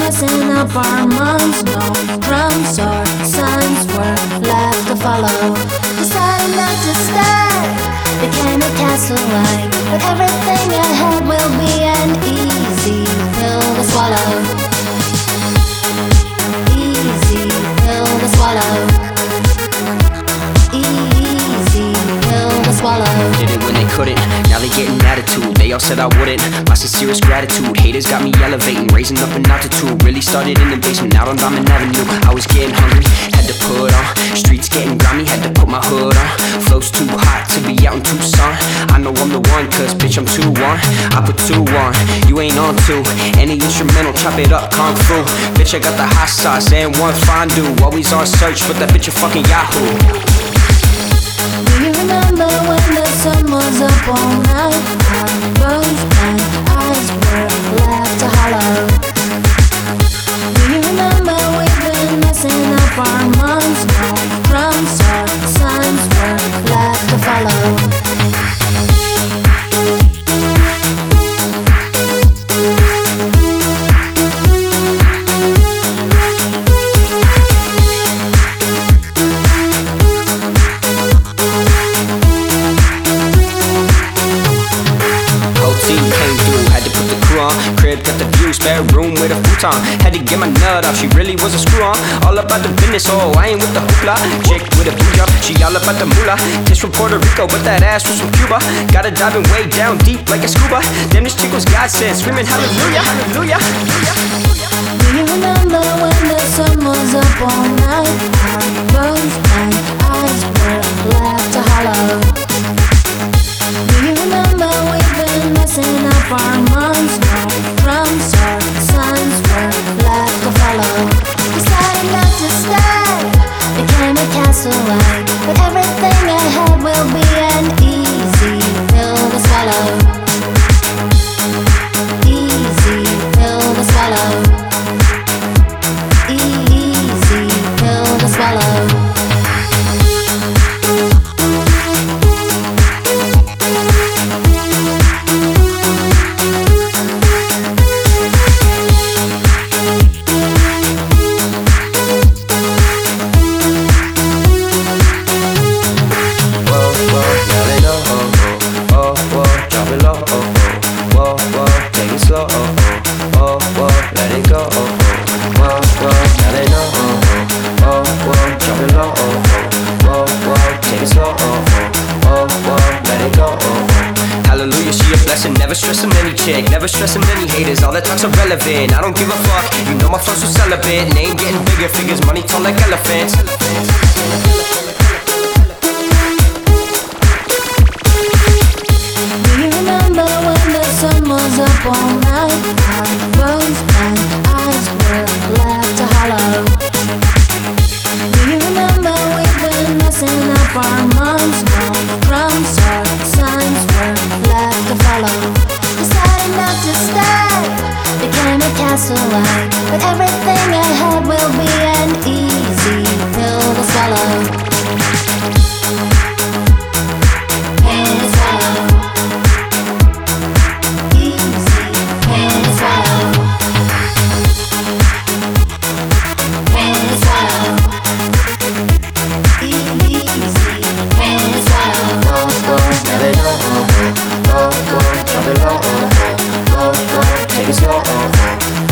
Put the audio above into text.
messing up our minds. No drums or signs were left to follow. Decided not to stay, became a castaway. But everything ahead will be an easy pill to swallow. Easy pill to swallow. Easy pill to swallow. Did it when they couldn't, now they getting attitude. They all said I wouldn't, my sincerest gratitude. Haters got me elevating, raising up in altitude. Really started in the basement, out on Diamond Avenue. I was getting hungry, had to put on. Streets getting grimy, had to put my hood on. Flow's too hot to be out in Tucson. I know I'm the one, cause bitch I'm 2-1. I put 2 on, you ain't on 2. Any instrumental, chop it up, kung fu. Bitch I got the hot sauce and one fondue. Always on search, but that bitch a fucking Yahoo. Do you remember when the sun was up all night? Our rose and eyes were left to hollow. Do you remember we've been messing up our minds? No drums or signs were left to follow. Crib got the view, spare room with a futon. Had to get my nut off, she really was a screw on. All about the business, oh, I ain't with the hoopla. Chick with a blue job, she all about the moolah. Dish from Puerto Rico, but that ass was from Cuba. Got her diving way down deep like a scuba. Damn, this chick was godsend, screaming hallelujah, hallelujah. Do you remember when the sun was up all night? Our rose and eyes were left to hollow. Do you remember we've been messing up our minds? No drums or signs were left to follow. Decided not to stay, became a castaway. But everything ahead will be an easy pill to swallow. Easy pill to swallow. Easy pill to swallow. Never stressing any chick, never stressing any haters. All that talk's irrelevant, I don't give a fuck. You know my flow's so celibate, name getting bigger, figures money tall like elephants. Do you remember when the sun was up all night? Our rose and eyes were left to hollow. Do you remember we've been messing up our minds? No drums or signs were left to follow. Decided not to stay, became a castaway. But everything ahead will be an easy pill to swallow. Pill to swallow. Easy pill to swallow. Pill to swallow. Easy pill to swallow. Now they know, drop it low, take it slow,